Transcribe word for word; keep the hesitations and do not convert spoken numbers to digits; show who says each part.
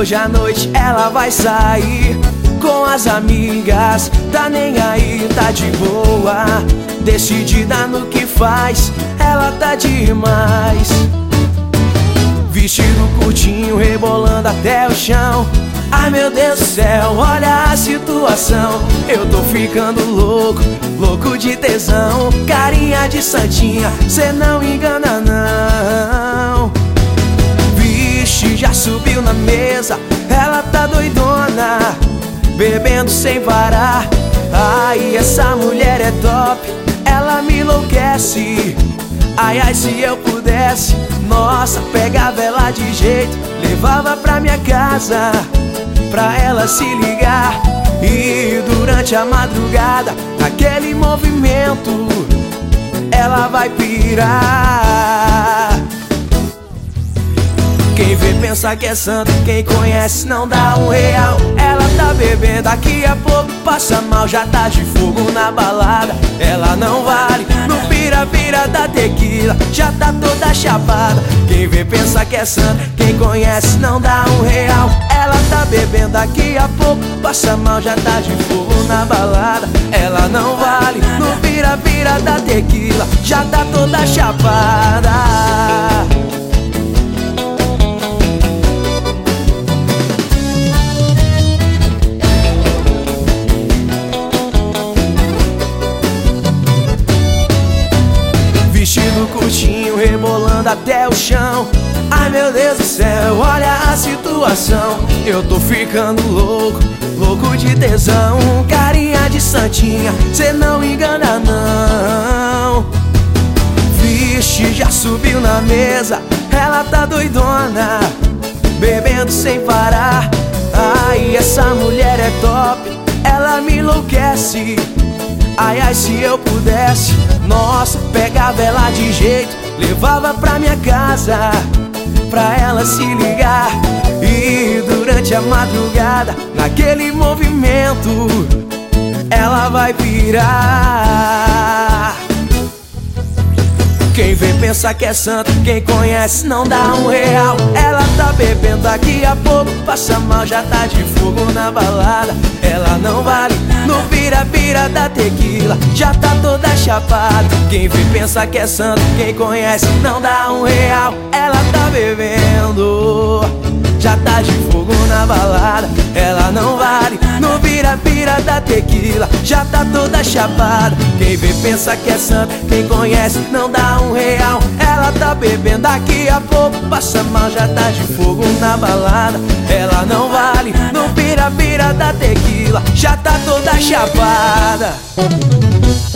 Speaker 1: hoje à noite ela vai sair com as amigas, tá nem aí, tá de boa, decidida no que faz, ela tá demais. Vestido curtinho, rebolando até o chão. Ai meu Deus do céu, olha a situação. Eu tô ficando louco, louco de tesão. Carinha de santinha, cê não engana não. Vixe, já subiu na mesa, ela tá doidona, bebendo sem parar. Ai, essa mulher é top, ela me enlouquece. Ai, ai, se eu pudesse, nossa, pegava ela de jeito, levava pra minha casa, pra ela se ligar. E durante a madrugada, naquele movimento, ela vai pirar. Quem vê pensa que é santo, quem conhece não dá um real. Ela tá bebendo, daqui a pouco passa mal, já tá de fogo na balada. Ela não vale, no pira-pira da tequila, já tá toda chapada. Quem vê pensa que é santo, quem conhece não dá um real. Ela tá bebendo, daqui a pouco passa mal, já tá de fogo na balada. Ela não vale, no pira-pira da tequila, já tá toda chapada. Vestido curtinho, rebolando até o chão. Ai meu Deus do céu, olha a situação. Eu tô ficando louco, louco de tesão. Carinha de santinha, cê não engana não. Vixe, já subiu na mesa, ela tá doidona, bebendo sem parar. Ai, essa mulher é top, ela me enlouquece. Ai, ai, se eu pudesse, nossa, pegava ela de jeito, levava pra minha casa, pra ela se ligar. E durante a madrugada, naquele movimento, ela vai pirar. Quem vê pensa que é santo, quem conhece não dá um real. Ela tá bebendo, daqui a pouco passa mal, já tá de fogo na balada. Ela não vale, no pira-pira da tequila, já tá toda chapada. Quem vê pensa que é santo, quem conhece não dá um real. Ela tá bebendo, já tá de fogo na balada. Ela não vale, no pira-pira da tequila, já tá toda chapada. Quem vê pensa que é santo, quem conhece não dá um real. Ela tá bebendo, daqui a pouco passa mal, já tá de fogo na balada. Ela não vale, no pira-pira da tequila, já tá toda chapada.